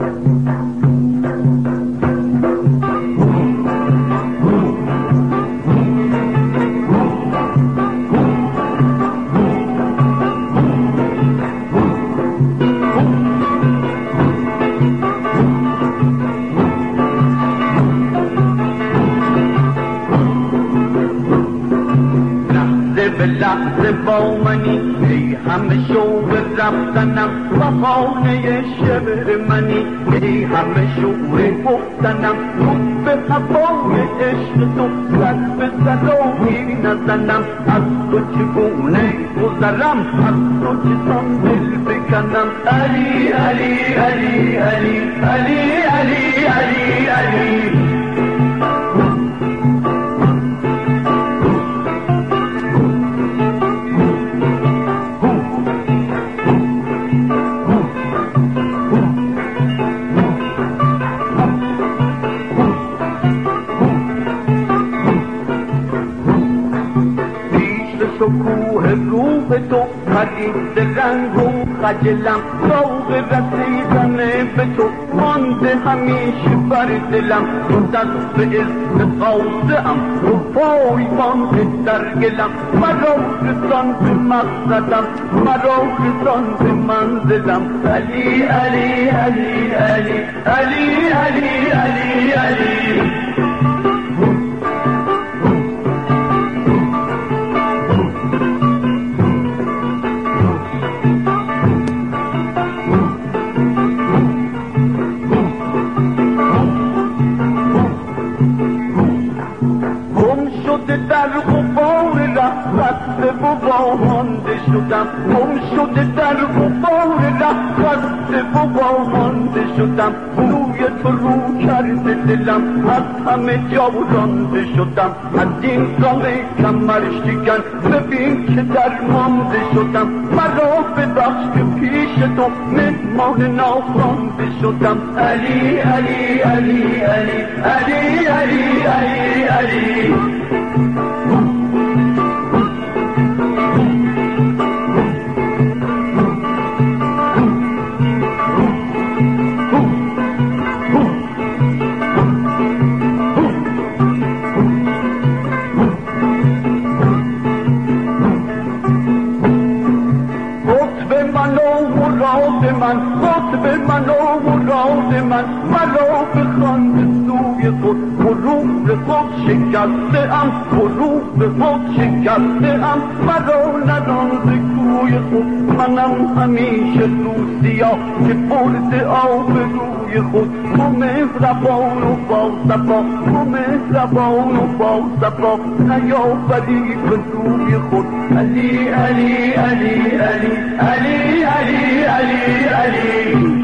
لحظه با منی ای همه شوق رفتنم و خانه شبر منی ای همه شوق گفتنم تو به هوای عشق تو سر به سلامی نزنم از تو چگونه گذرم از تو چسان دل بکنم علی علی علی علی علی علی علی علی شکوه روح تو پدید رنگ و خجلم ذوق رسیدن به تو مانده همیشه بر دلم تو دست به عزت قاصدم تو پایبان در گلم مرا رسان به مقصدم مرا رسان به منزلم علی علی علی علی علی علی علی علی در غبار رفت و وامانده شدم گم شده در غبار رفت و وامانده شدم روی تو رو کرده دلم از همه جا رانده شدم از این غم کمر شکن ببین که درمانده شدم مرا ببخش که پیش تو مهمان ناخوانده شدم علی علی علی علی علی علی علی علی قطب من و مراد من مرا بخوانده سوی خود غرور خود شکسته ام غرور خود شکسته ام مرا نرانده کوی خود منم همیشه روسیا که برده آب روی خود تو مهربان و با صفا تو مهربان و با صفا نیاوری به روی خود علی علی علی علی علی علی علی علی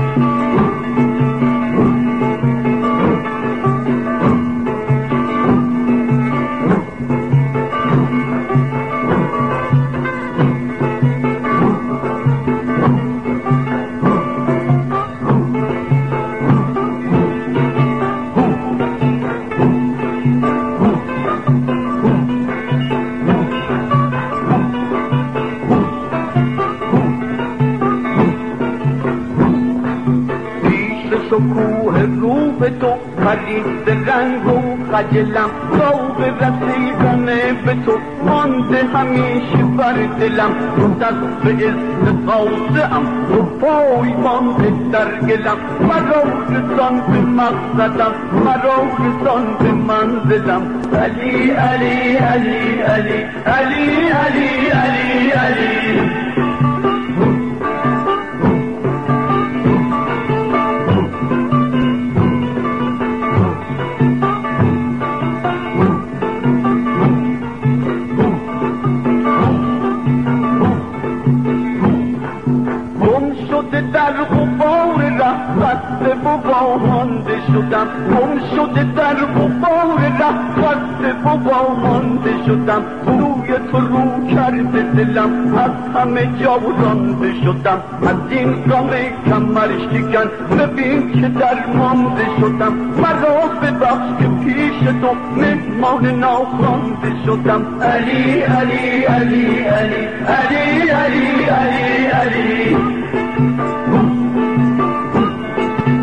شکوه روح تو پدید رنگ و خجلم ذوق رسیدن به تو مانده همیشه بر دلم تو دست به عزت قاصدم تو پایبان در گلم مرا رسان به مقصدم مرا رسان به منزلم علی علی علی علی علی علی علی علی در غبار رفت و وامانده شدم گم شده در غبار رفت و وامانده شدم روی تو رو کرده دلم از همه جا رانده شدم از این غم کمر شکن ببین که درمانده شدم مرا ببخش که پیش تو مهمان ناخوانده شدم علی علی علی علی علی علی علی علی